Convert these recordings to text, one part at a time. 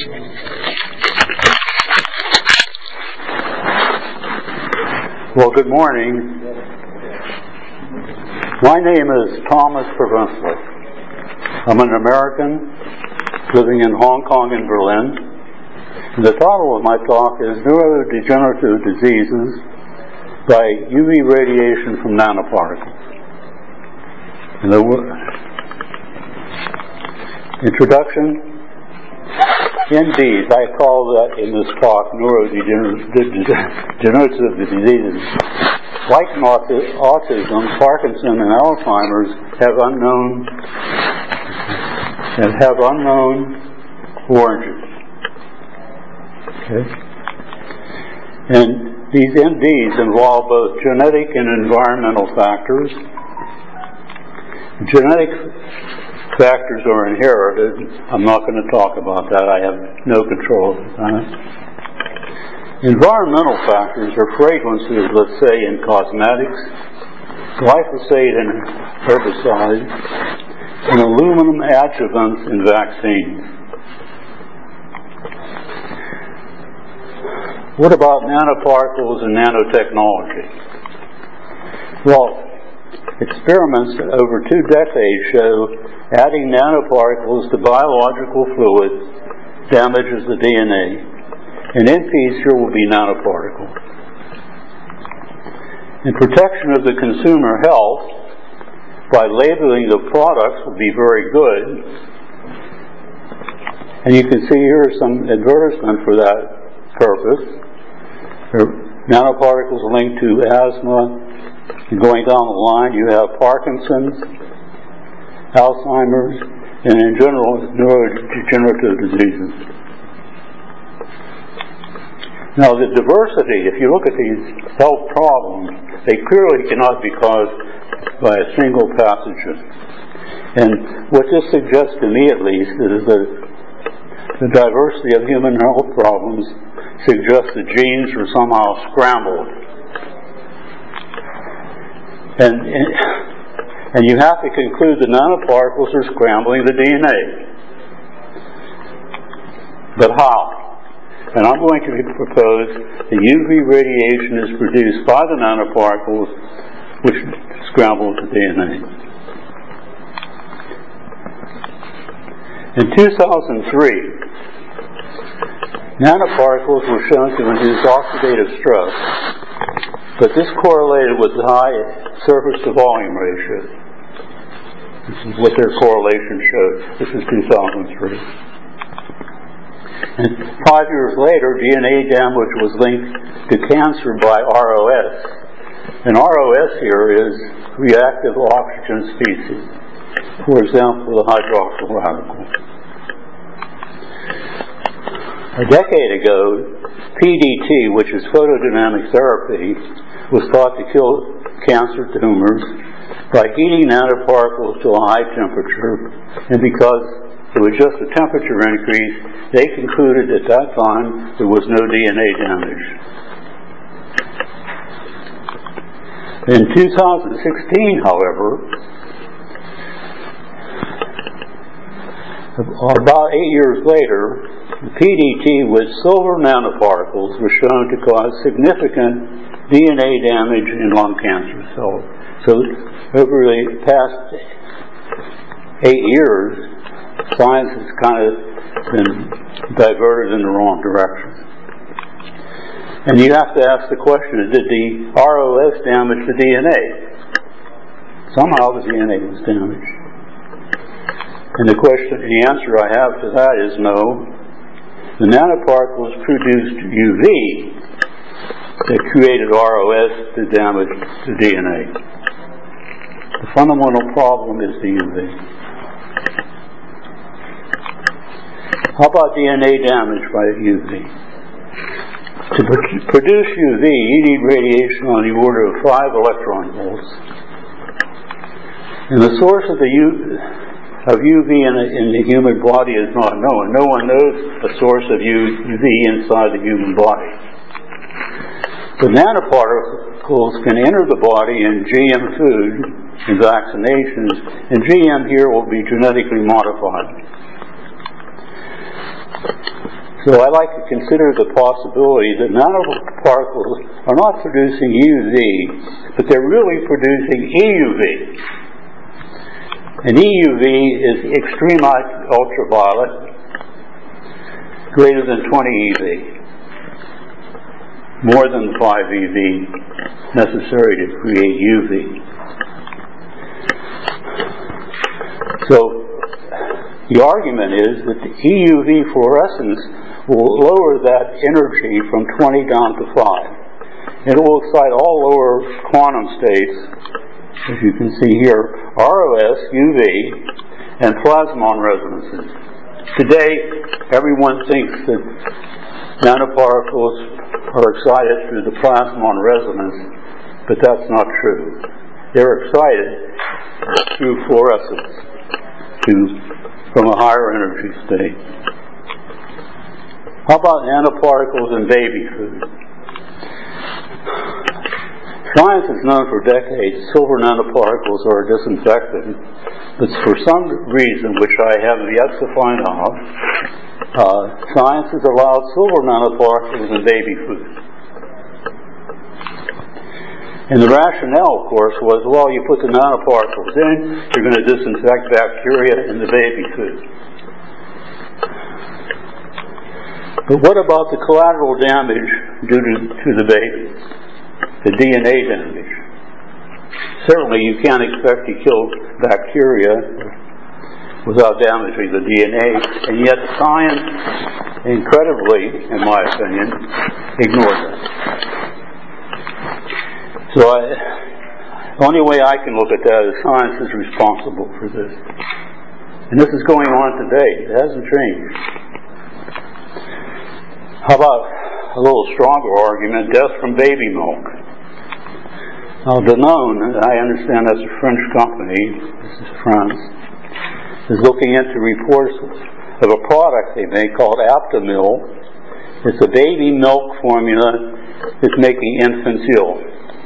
Well, good morning. My name is Thomas Provençal. I'm an American living in Hong Kong and Berlin. And the title of my talk is Neurodegenerative Diseases by UV Radiation from Nanoparticles. And the introduction. Indeed, I call that in this talk neurodegenerative diseases. Like autism, Parkinson, and Alzheimer's have unknown origins. Okay? And these NDs involve both genetic and environmental factors. Genetic factors are inherited. I'm not going to talk about that. I have no control of that. Environmental factors are fragrances, let's say, in cosmetics, glyphosate in herbicides, and aluminum adjuvants in vaccines. What about nanoparticles and nanotechnology? Well, experiments over 2 decades show adding nanoparticles to biological fluids damages the DNA. And in peace, here will be nanoparticles. And protection of the consumer health by labeling the products will be very good. And you can see here some advertisement for that purpose. Nanoparticles linked to asthma. Going down the line, you have Parkinson's, Alzheimer's, and in general, neurodegenerative diseases. Now, the diversity, if you look at these health problems, they clearly cannot be caused by a single pathogen. And what this suggests to me, at least, is that the diversity of human health problems suggests that genes are somehow scrambled. And you have to conclude the nanoparticles are scrambling the DNA. But how? And I'm going to propose that UV radiation is produced by the nanoparticles which scramble the DNA. In 2003, nanoparticles were shown to induce oxidative stress, but this correlated with the high surface to volume ratio. This is what their correlation showed. This is 2003. And 5 years later, DNA damage was linked to cancer by ROS. And ROS here is reactive oxygen species. For example, the hydroxyl radical. A decade ago, PDT, which is photodynamic therapy, was thought to kill cancer tumors by heating nanoparticles to a high temperature, and because it was just a temperature increase, they concluded at that time there was no DNA damage. In 2016, however, about 8 years later, the PDT with silver nanoparticles was shown to cause significant DNA damage in lung cancer cells. So over the past 8 years, science has kind of been diverted in the wrong direction. And you have to ask the question, did the ROS damage the DNA? Somehow the DNA was damaged. And the answer I have to that is no. The nanoparticles produced UV that created ROS to damage the DNA. The fundamental problem is the UV. How about DNA damage by UV? To produce UV, you need radiation on the order of 5 electron volts. And the source of UV in the human body is not known. No one knows the source of UV inside the human body. The nanoparticles can enter the body in GM food and vaccinations, and GM here will be genetically modified. So I like to consider the possibility that nanoparticles are not producing UV, but they're really producing EUV. And EUV is extreme ultraviolet, greater than 20 EV, more than 5 EV necessary to create UV. So the argument is that the EUV fluorescence will lower that energy from 20 down to 5. It will excite all lower quantum states, as you can see here, ROS, UV, and plasmon resonances. Today, everyone thinks that nanoparticles are excited through the plasmon resonance, but that's not true. They're excited through fluorescence from a higher energy state. How about nanoparticles in baby food? Science has known for decades silver nanoparticles are a disinfectant, but for some reason, which I have yet to find out, science has allowed silver nanoparticles in baby food. And the rationale, of course, was, well, you put the nanoparticles in, you're going to disinfect bacteria in the baby food. But what about the collateral damage due to the baby? The DNA damage. Certainly you can't expect to kill bacteria without damaging the DNA, and yet science, incredibly, in my opinion, ignores it. So the only way I can look at that is science is responsible for this. And this is going on today. It hasn't changed. How about a little stronger argument, death from baby milk? Now, Danone, I understand that's a French company, this is France, is looking into reports of a product they make called Aptamil. It's a baby milk formula that's making infants ill.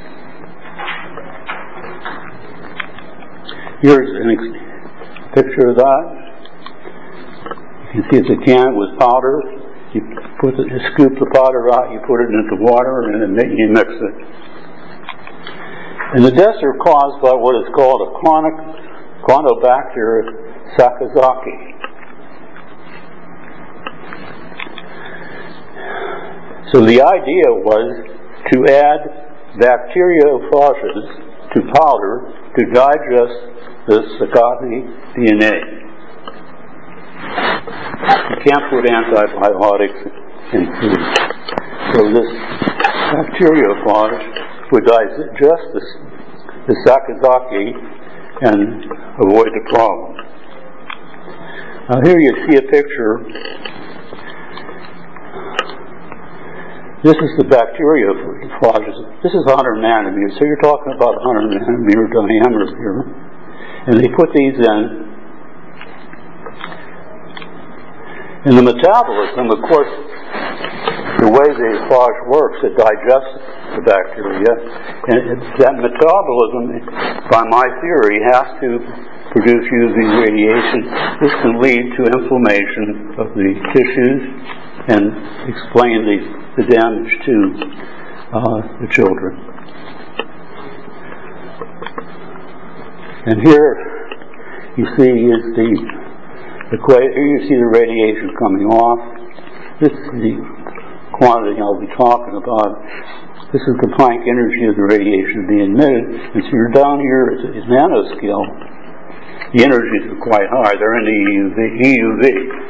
Here's a picture of that. You can see it's a can with powder. You scoop the powder out, you put it into water, and then you mix it. And the deaths are caused by what is called a chronic Corynebacter sakazaki. So the idea was to add bacteriophages to powder to digest this Sakazaki DNA. You can't put antibiotics in food. So this bacteriophage would digest the Sakazaki and avoid the problem. Now here you see a picture. This is the bacteriophages. This is 100 nanometers, so you're talking about 100 nanometer diameter here. And they put these in. And the metabolism, of course, the way the phage works, it digests the bacteria. And that metabolism, by my theory, has to produce UV radiation. This can lead to inflammation of the tissues and explain the damage to the children. And here you see is here you see the radiation coming off. This is the quantity I'll be talking about. This is the Planck energy of the radiation being emitted. And so you're down here at the nanoscale. The energies are quite high. They're in the EUV.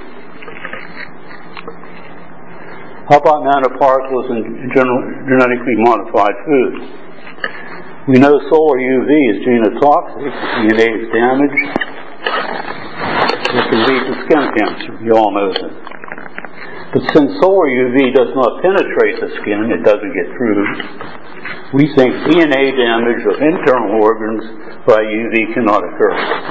How about nanoparticles in genetically modified foods? We know solar UV is genotoxic. DNA is damaged. It can lead to skin cancer. You all know that. But since solar UV does not penetrate the skin, it doesn't get through, we think DNA damage of internal organs by UV cannot occur.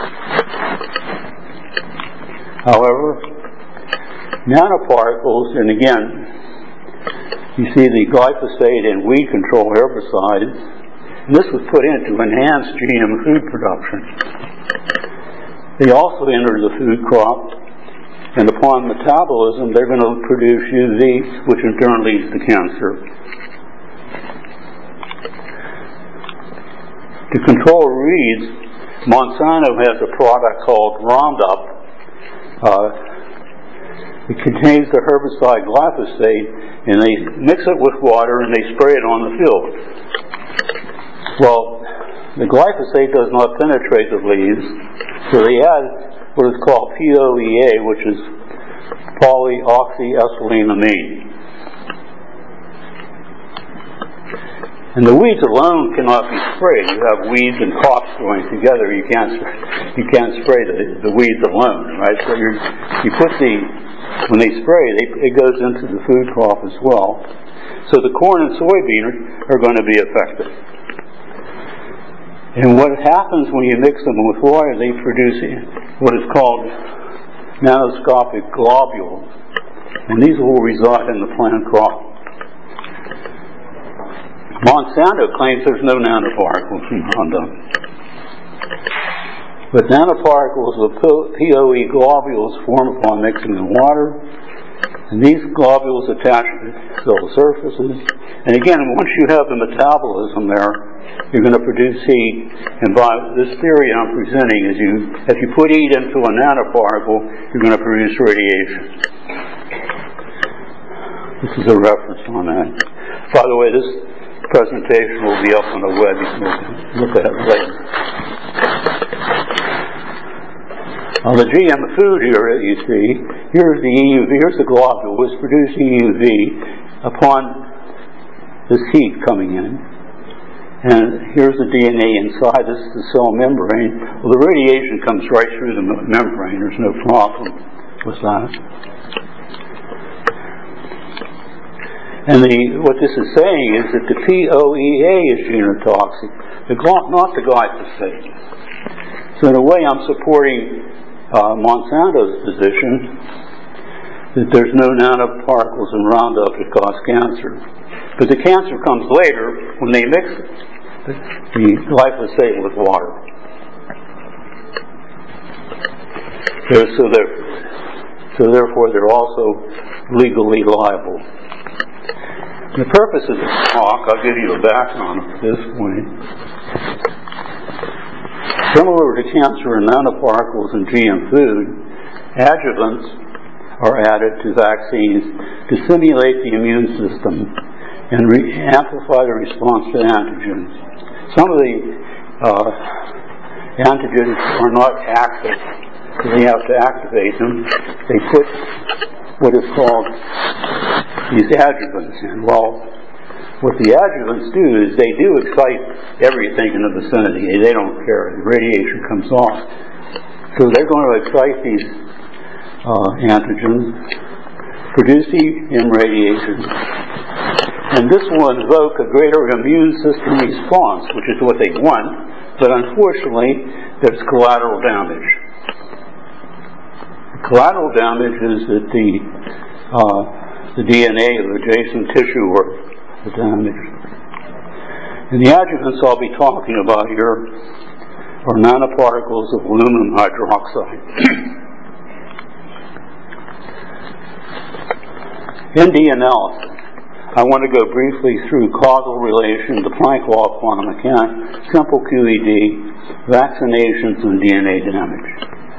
However, nanoparticles, and again, you see the glyphosate and weed control herbicides, and this was put in to enhance GM food production. They also enter the food crop And upon metabolism, they're going to produce UV, which in turn leads to cancer. To control weeds, Monsanto has a product called Roundup. It contains the herbicide glyphosate, and they mix it with water and they spray it on the field. Well, the glyphosate does not penetrate the leaves, so they add what is called POEA, which is polyoxyethylenamine. And the weeds alone cannot be sprayed. You have weeds and crops going together. You can't spray the weeds alone, right? So when they spray, it goes into the food crop as well. So the corn and soybean are going to be affected. And what happens when you mix them with water, they produce what is called nanoscopic globules. And these will reside in the plant crop. Monsanto claims there's no nanoparticles in Roundup. But nanoparticles of POE globules form upon mixing in water, and these globules attach to cell surfaces. And again, once you have the metabolism there, you're going to produce heat. And by this theory I'm presenting is if you put heat into a nanoparticle, you're going to produce radiation. This is a reference on that. By the way, this presentation will be up on the web. You can look at it later. On the GM food here that you see, here's the EUV, here's the globule, which produces EUV upon this heat coming in. And here's the DNA inside. This is the cell membrane. Well, the radiation comes right through the membrane. There's no problem with that. And what this is saying is that the POEA is genotoxic, not the glyphosate. So in a way I'm supporting Monsanto's position that there's no nanoparticles in Roundup that cause cancer. But the cancer comes later when they mix the glyphosate with water. So therefore they're also legally liable. The purpose of this talk, I'll give you a background at this point. Similar to cancer and nanoparticles in GM food, adjuvants are added to vaccines to simulate the immune system and amplify the response to antigens. Some of the antigens are not active, so they have to activate them. They put what is called these adjuvants in. Well, what the adjuvants do is they do excite everything in the vicinity. They don't care. The radiation comes off. So they're going to excite these antigens, produce the radiation, and this will invoke a greater immune system response, which is what they want, but unfortunately there's collateral damage. The collateral damage is that the DNA of adjacent tissue are damaged. And the adjuvants I'll be talking about here are nanoparticles of aluminum hydroxide. In the analysis, I want to go briefly through causal relation, the Planck law of quantum mechanics, simple QED, vaccinations, and DNA damage.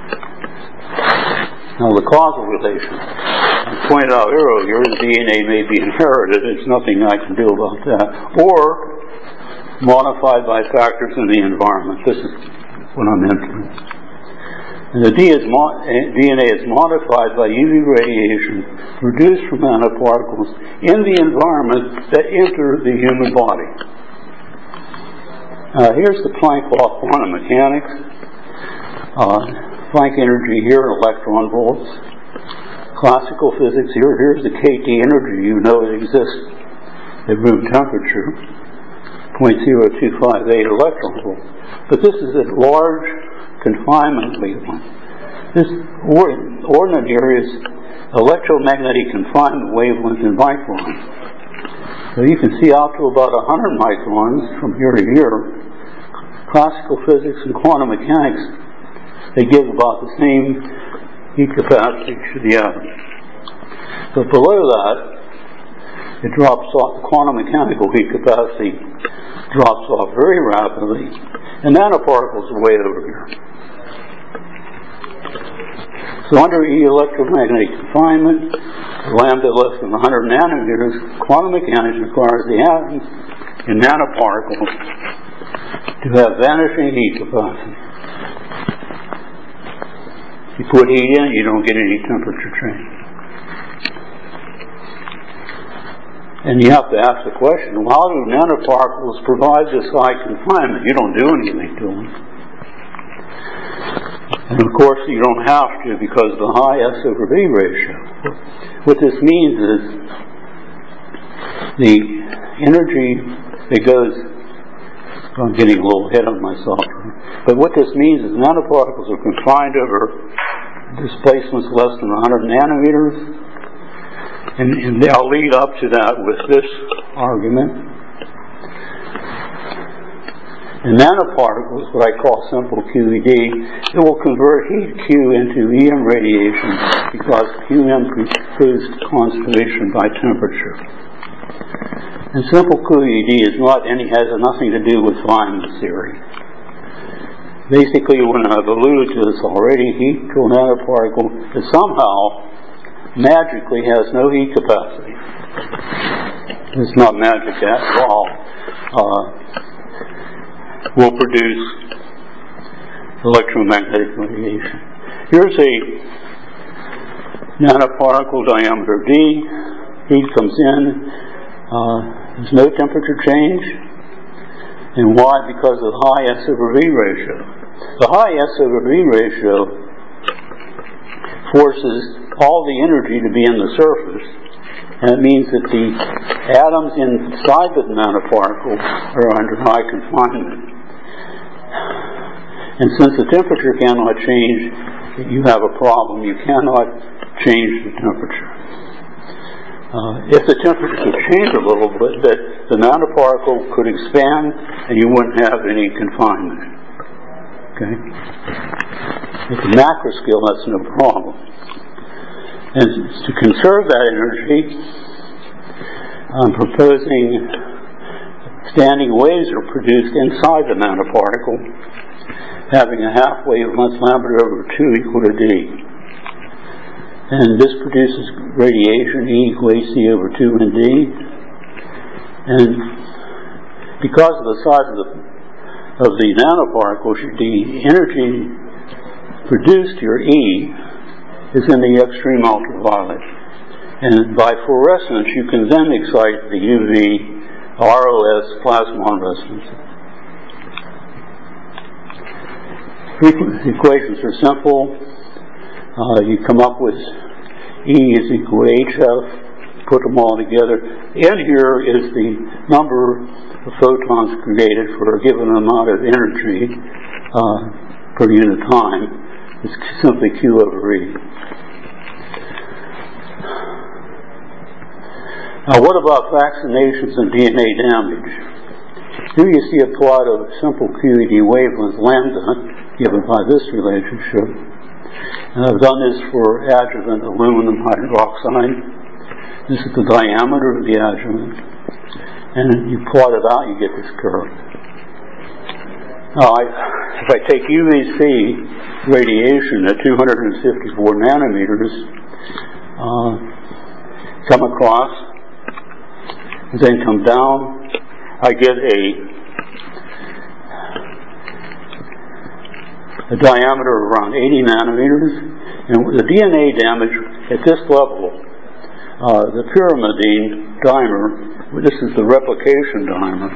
Now the causal relation. I pointed out earlier the DNA may be inherited. There's nothing I can do about that. Or modified by factors in the environment. This is what I'm entering. And the DNA is modified by UV radiation produced from nanoparticles in the environment that enter the human body. Here's the Planck law of quantum mechanics. Planck energy here in electron volts. Classical physics here. Here's the KT energy. You know it exists at room temperature. 0.0258 electron volts. But this is a large confinement wavelength. This ordinate here is electromagnetic confinement wavelength in microns. So you can see out to about 100 microns from here to here. Classical physics and quantum mechanics, they give about the same heat capacity to the atom. But below that, it drops off, quantum mechanical heat capacity drops off very rapidly, and nanoparticles are way over here. So under E electromagnetic confinement, lambda less than 100 nanometers, quantum mechanics requires the atoms in nanoparticles to have vanishing heat capacity. If you put heat in, you don't get any temperature change. And you have to ask the question, well, how do nanoparticles provide this high confinement? You don't do anything to them. And of course you don't have to because of the high S over V ratio. What this means is the energy that goes, I'm getting a little ahead of myself, but what this means is nanoparticles are confined over displacements less than 100 nanometers, and I'll lead up to that with this argument. And nanoparticles, what I call simple QED, it will convert heat Q into EM radiation because QM precludes conservation by temperature. And simple QED has nothing to do with Feynman theory. Basically, when I've alluded to this already, heat to a nanoparticle that somehow magically has no heat capacity. It's not magic at all. Will produce electromagnetic radiation. Here's a nanoparticle diameter d. Heat comes in. There's no temperature change. And why? Because of the high S over V ratio. The high S over V ratio forces all the energy to be in the surface. And it means that the atoms inside the nanoparticle are under high confinement. And since the temperature cannot change, you have a problem. You cannot change the temperature. If the temperature could change a little bit, the nanoparticle could expand and you wouldn't have any confinement. Okay? At the macro scale, that's no problem. And to conserve that energy, I'm proposing standing waves are produced inside the nanoparticle, having a half wavelength lambda over 2 equal to d. And this produces radiation E equal AC over 2 and d. And because of the size of the nanoparticles, the energy produced here, E, is in the extreme ultraviolet. And by fluorescence, you can then excite the UV ROS plasmon resonance. Frequency equations are simple. You come up with E is equal to HF, put them all together. N here is the number of photons created for a given amount of energy per unit time. It's simply Q over E. Now, what about vaccinations and DNA damage? Here you see a plot of simple QED wavelength lambda given by this relationship. And I've done this for adjuvant aluminum hydroxide. This is the diameter of the adjuvant. And you plot it out, you get this curve. Now, if I take UVC radiation at 254 nanometers, come across, and then come down, I get a diameter of around 80 nanometers, and the DNA damage at this level, the pyrimidine dimer, this is the replication dimer,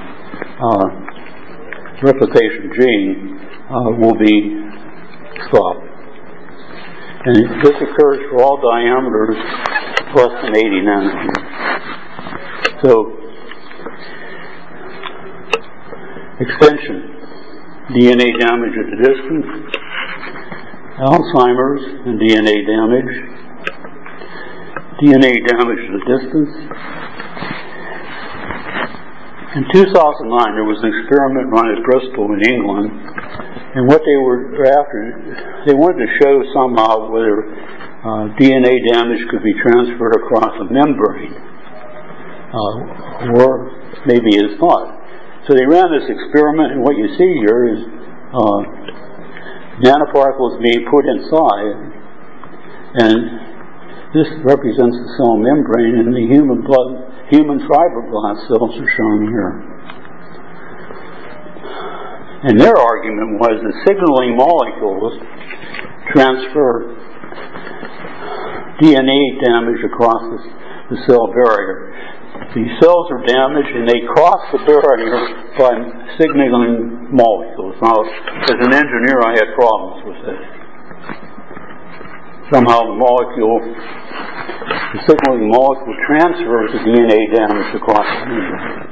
replication gene, will be stopped. And this occurs for all diameters less than 80 nanometers. So, extension, DNA damage at a distance, Alzheimer's and DNA damage, DNA damage at a distance. In 2009, there was an experiment run at Bristol in England, and what they were after, they wanted to show somehow whether DNA damage could be transferred across a membrane, or maybe is not. So they ran this experiment, and what you see here is nanoparticles being put inside, and this represents the cell membrane, and the human fibroblast cells are shown here. And their argument was that signaling molecules transfer DNA damage across the cell barrier. These cells are damaged and they cross the barrier by signaling molecules. Now, as an engineer, I had problems with this. Somehow the signaling molecule transfers the DNA damage across the membrane.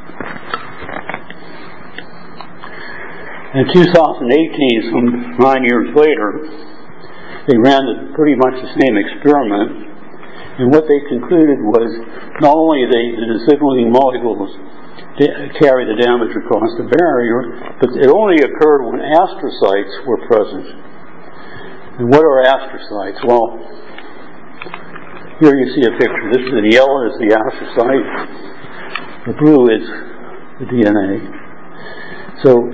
In 2018, some 9 years later, they ran pretty much the same experiment, and what they concluded was not only did the signaling molecules carry the damage across the barrier, but it only occurred when astrocytes were present. And what are astrocytes? Well, here you see a picture. This is the yellow is the astrocyte. The blue is the DNA. So,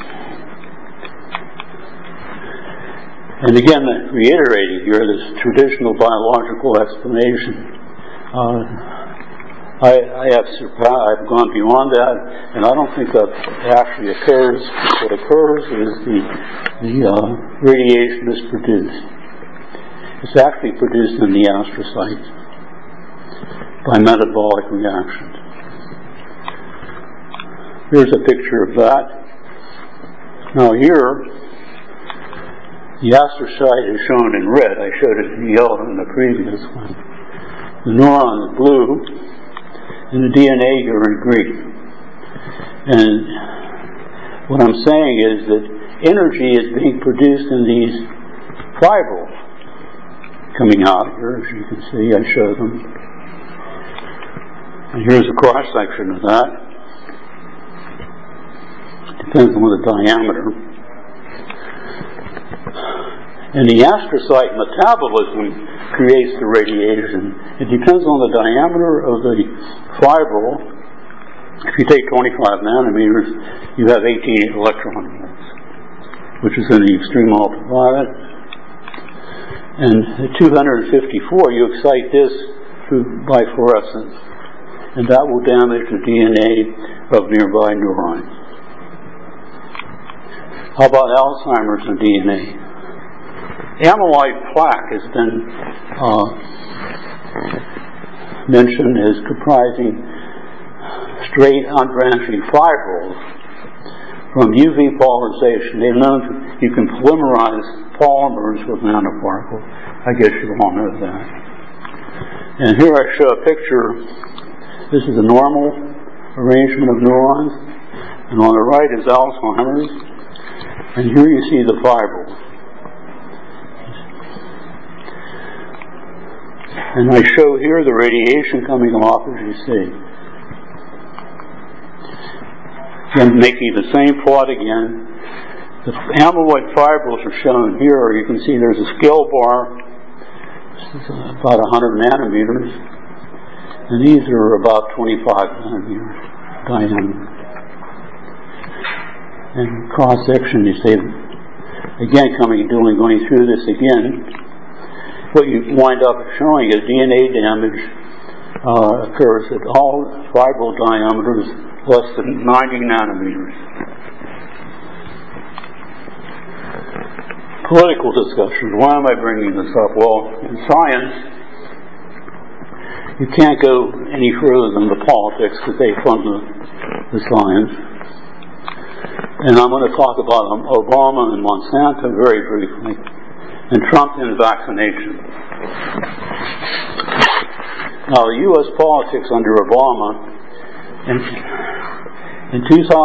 and again, reiterating here this traditional biological explanation. I've gone beyond that, and I don't think that actually occurs. What occurs is the radiation is produced. It's actually produced in the astrocytes by metabolic reactions. Here's a picture of that. Now here, the astrocyte is shown in red. I showed it in yellow in the previous one. The neuron is blue, and the DNA here in green. And what I'm saying is that energy is being produced in these fibrils coming out here, as you can see. I show them. And here's a cross section of that. Depends on the diameter. And the astrocyte metabolism creates the radiation. It depends on the diameter of the fibril. If you take 25 nanometers, you have 18 electron volts, which is in the extreme ultraviolet. And at 254, you excite this by fluorescence, and that will damage the DNA of nearby neurons. How about Alzheimer's and DNA? Amyloid plaque has been mentioned as comprising straight unbranching fibrils from UV polarization. They've known you can polymerize polymers with nanoparticles. I guess you all know that. And here I show a picture. This is a normal arrangement of neurons, and on the right is Alzheimer's, and here you see the fibrils. And I show here the radiation coming off, as you see. I'm making the same plot again. The amyloid fibrils are shown here. You can see there's a scale bar. This is about 100 nanometers. And these are about 25 nanometers diameter. And cross-section, you see, again, going through this again. What you wind up showing is DNA damage occurs at all fibril diameters less than 90 nanometers. Political discussions. Why am I bringing this up? Well, in science, you can't go any further than the politics because they fund the science. And I'm going to talk about Obama and Monsanto very briefly. And Trump and vaccination. Now, U.S. politics under Obama, in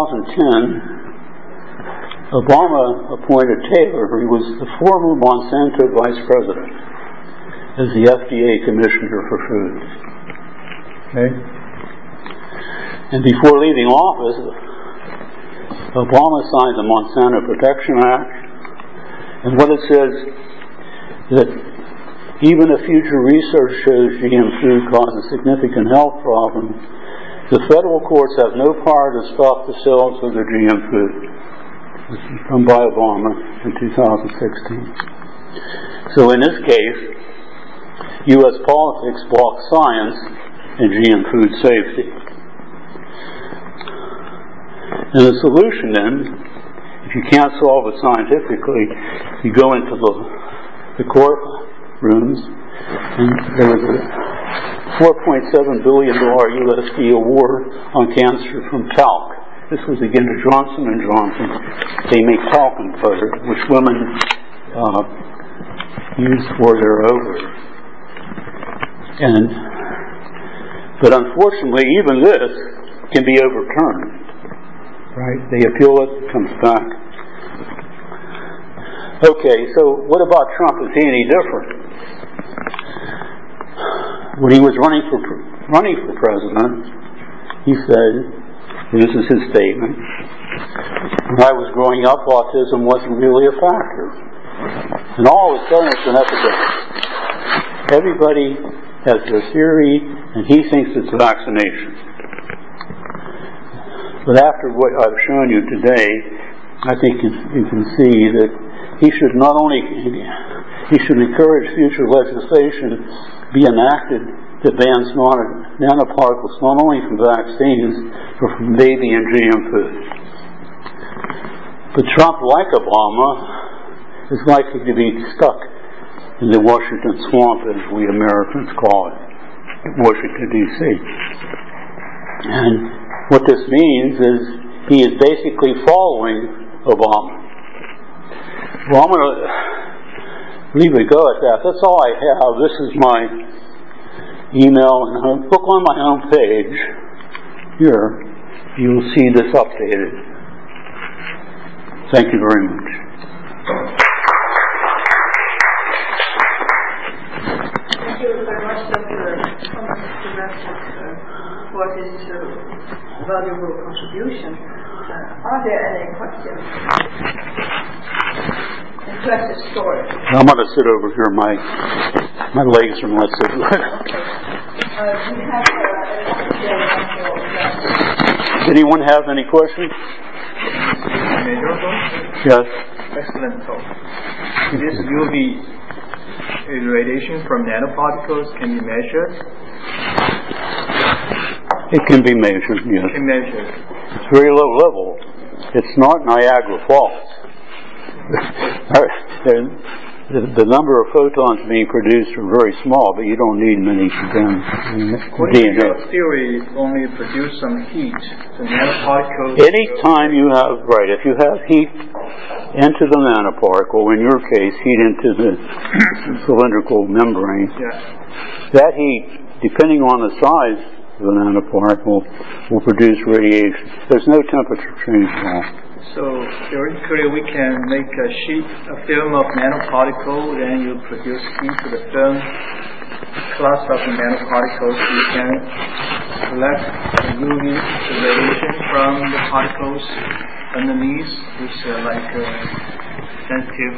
2010, Obama appointed Taylor, who was the former Monsanto vice president, as the FDA commissioner for foods. Okay? And before leaving office, Obama signed the Monsanto Protection Act, and what it says that Even if future research shows GM food causes significant health problems, the federal courts have no power to stop the sales of the GM food. This is from by Obama in 2016. So in this case, U.S. politics blocks science and GM food safety. And the solution then, if you can't solve it scientifically, you go into the court rooms, and there was a $4.7 billion USD award on cancer from talc. This was again to Johnson & Johnson. They make talcum powder, which women use for their ovaries. But unfortunately, even this can be overturned. Right? They appeal it, it comes back. Okay, so what about Trump? Is he any different? When he was running for president, he said, and this is his statement, when I was growing up, autism wasn't really a factor. And all of a sudden it's an epidemic. Everybody has their theory, and he thinks it's vaccination. But after what I've shown you today, I think you can see that he should encourage future legislation be enacted to ban nanoparticles not only from vaccines but from baby and GM food. But Trump, like Obama, is likely to be stuck in the Washington swamp, as we Americans call it, Washington, D.C. And what this means is he is basically following Obama. Well, I'm going to leave it go at that. That's all I have. This is my email and look on my home page. Here, you will see this updated. Thank you very much. Thank you very much, Dr. for this valuable contribution. Are there any questions? Impressive story. I'm going to sit over here. My legs are not so good. We have Anyone have any questions? Major talk? Yes. Excellent talk. This UV radiation from nanoparticles can be measured? It can be measured, yes. Can measure. It's very low level. It's not Niagara Falls. The number of photons being produced are very small, but you don't need many for them. According to your theory, only produce some heat. The nanoparticles. Anytime you have, right, if you have heat into the nanoparticle, in your case, heat into the cylindrical membrane, that heat, depending on the size of the nanoparticle, will produce radiation. There's no temperature change at all. So theoretically, we can make a film of nanoparticle, then you produce heat to the film class of the nanoparticles. You can collect the UV radiation from the particles underneath, which are like sensitive.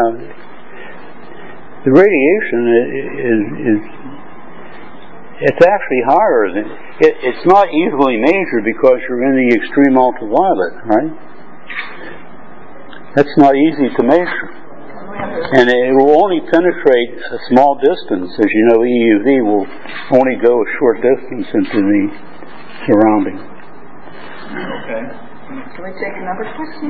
The radiation is it's actually higher than it's not easily measured because you're in the extreme ultraviolet, right? That's not easy to measure. And it will only penetrate a small distance. As you know, EUV will only go a short distance into the surrounding. Okay. Can we take another question?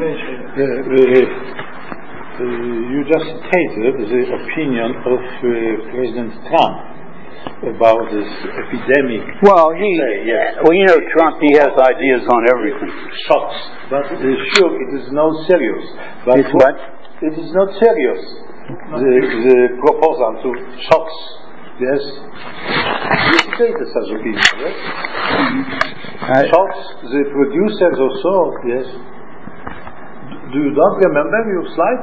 You just stated the opinion of President Trump about this epidemic. Well, you know, Trump, he has ideas on everything. Shocks, but sure, it is not serious. But it's what? It is not serious. The proposal to shocks, yes. You stated such opinion, yes. Shocks, the producers also, yes. Do you not remember your slide?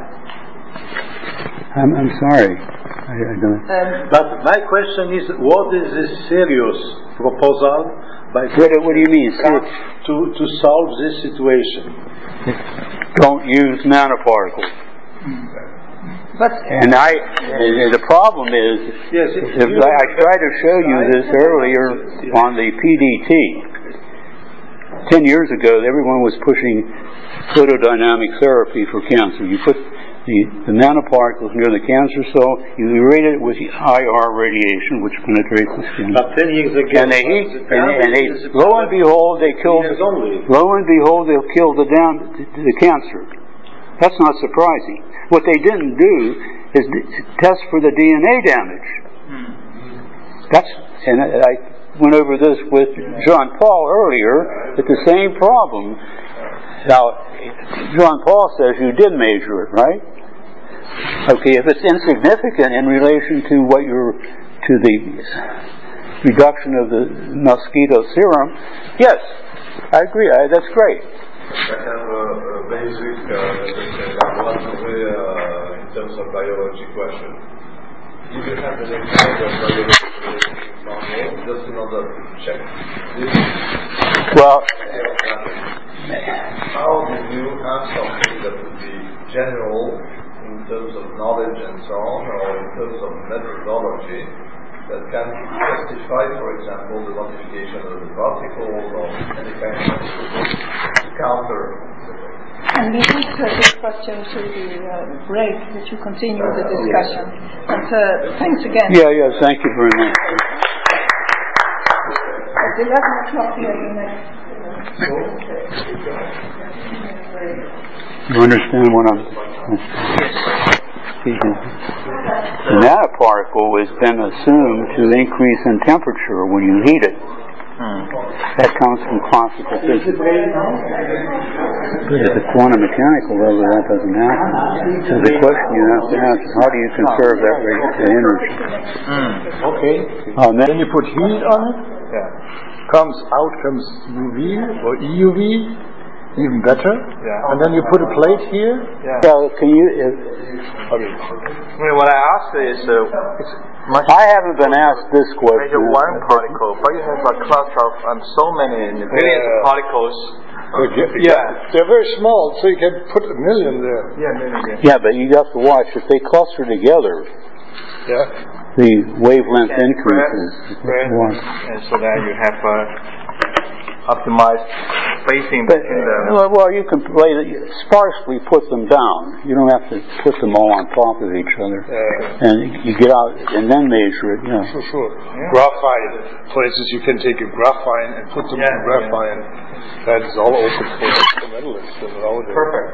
I'm sorry. I don't. But my question is, what is the serious proposal by what do you mean? To solve this situation? Don't use nanoparticles. And the problem is, I tried to show you this earlier on the PDT. 10 years ago, everyone was pushing photodynamic therapy for cancer. You put the nanoparticles near the cancer cell, you irradiate it with IR radiation, which penetrates the skin. But 10 years ago, and lo and behold, they'll kill the cancer. That's not surprising. What they didn't do is test for the DNA damage. And I went over this with John Paul earlier, with the same problem. Now, John Paul says you did measure it, right? Okay, if it's insignificant in relation to the reduction of the mosquito serum, yes, I agree. That's great. I have a basic, in terms of biology question. If you have an example of biology normal, just another check. Well, how do you have something that would be general in terms of knowledge and so on, or in terms of methodology, that can justify, for example, the modification of the particles or any kind of counter? And we put this question to the break, that you continue the discussion. And thanks again. Yeah, thank you very much. At 11 o'clock we have the next. You understand what I'm speaking? The nanoparticle has been assumed to increase in temperature when you heat it. That comes from classical physics. But at the quantum mechanical level, that doesn't happen. So the question you have to ask is, how do you conserve that energy? Okay. Then you put heat on it. Comes UV or EUV, even better. And then you put a plate here. So can you? What I asked is, I haven't been asked this question. measure one particle, but you have a cluster of so many millions of particles. They're very small, so you can put a million there. Yeah, but you have to watch if they cluster together. The wavelength increases. And so that you have optimized spacing between them. Well, you can sparsely put them down. You don't have to put them all on top of each other. And you get out and then measure it. Sure. Graphite, for instance, you can take a graphite and put them on graphite. That is all open for metalists. Perfect.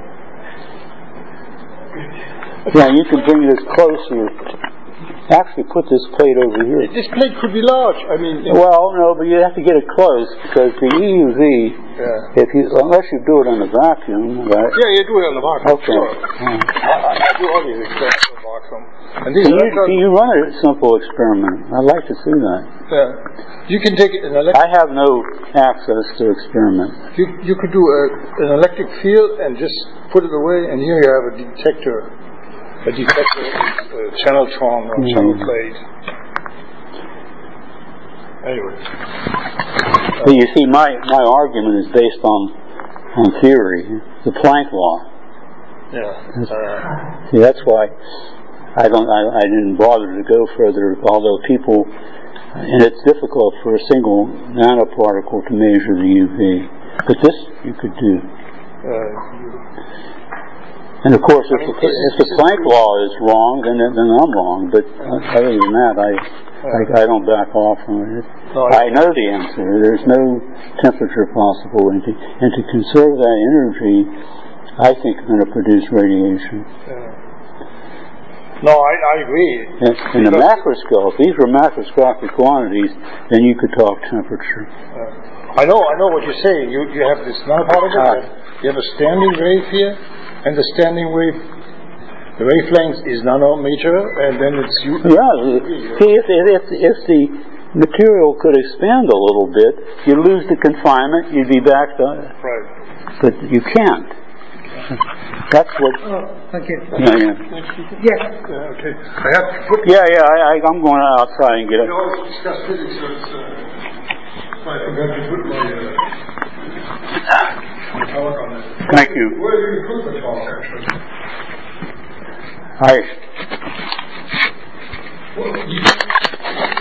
Yeah, you can bring this closer. Actually, put this plate over here. This plate could be large. Well, no, but you have to get it close because the EUV, unless you do it in a vacuum, right? Yeah, you do it in a vacuum. Okay. Sure. I do all these experiments in a vacuum. And can you run a simple experiment? I'd like to see that. You can take an electric. I have no access to experiment. You could do an electric field and just put it away, and here you have a detector. A channeltron or channel plate. Anyway. But you see, my argument is based on theory, the Planck law. See, that's why I didn't bother to go further. Although people, and it's difficult for a single nanoparticle to measure the UV, but this you could do. And of course, if the Planck law is wrong, then I'm wrong. But other than that, I don't back off from it. I know the answer. There's no temperature possible, and to conserve that energy, I think is going to produce radiation. No, I agree. In the macroscope, these were macroscopic quantities. Then you could talk temperature. I know what you're saying. You have this nanoparticle. You have a standing wave here. And the standing wave, the wavelength is nanometer, and then it's... See, if the material could expand a little bit, you lose the confinement, you'd be back to... Right. But you can't. That's what... thank you. Yes. Okay. I have to put... I'm going outside and get it. We always discuss physics, so it's... I forgot to put my... Thank you. Where do you put the talk, actually? I